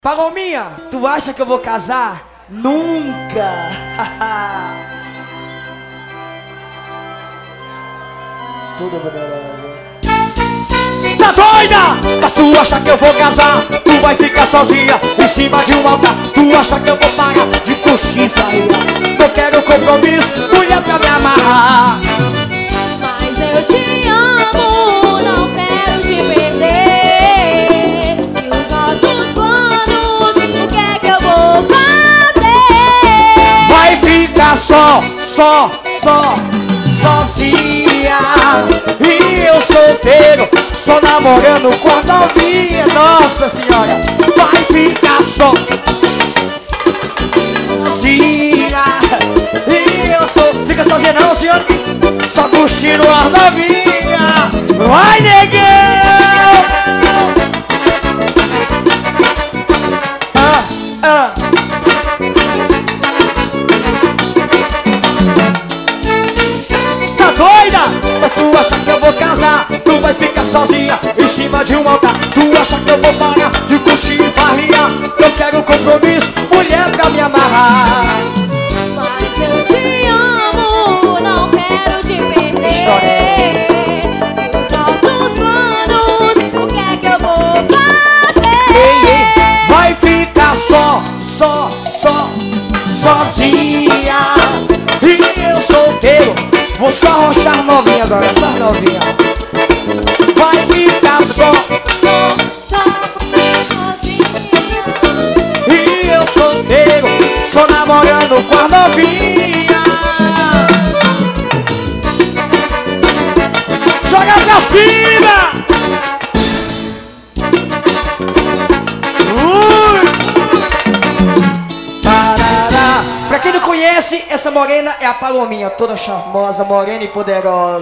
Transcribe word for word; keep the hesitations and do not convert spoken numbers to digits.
Palominha, tu acha que eu vou casar? Nunca! Tudo tá doida? Mas tu acha que eu vou casar? Tu vai ficar sozinha em cima de um altar. Tu acha que eu vou parar de curtir faria? Eu quero compromisso, mulher pra me amarrar. Mas eu te amo, não quero te perder. E os nossos planos, o que é que eu vou fazer? Vai ficar só, só, só, sozinha. E eu solteiro, só namorando com a novinha. Nossa senhora, vai ficar só, sozinha. E eu sou, fica sozinha não, senhora, só curtindo a novinha. Vai, negão! Ah, ah. Tá doida? Mas tu acha que eu vou casar? Tu vai ficar sozinha em cima de um altar. Tu acha que eu vou parar de curtir e farriar? Eu quero compromisso, mulher pra me amarrar. Mas eu te amo, não quero te perder. E os nossos planos, o que é que eu vou fazer? Ei, ei, vai ficar só, só, só, sozinha. E eu solteiro, vou só arrochar novinha agora, essa novinha. Vai ficar só, Só sozinha. e eu solteiro, só namorando com a novinha. Joga pra cima! Ui! Parará. Pra quem não conhece, essa morena é a Palominha, toda charmosa, morena e poderosa.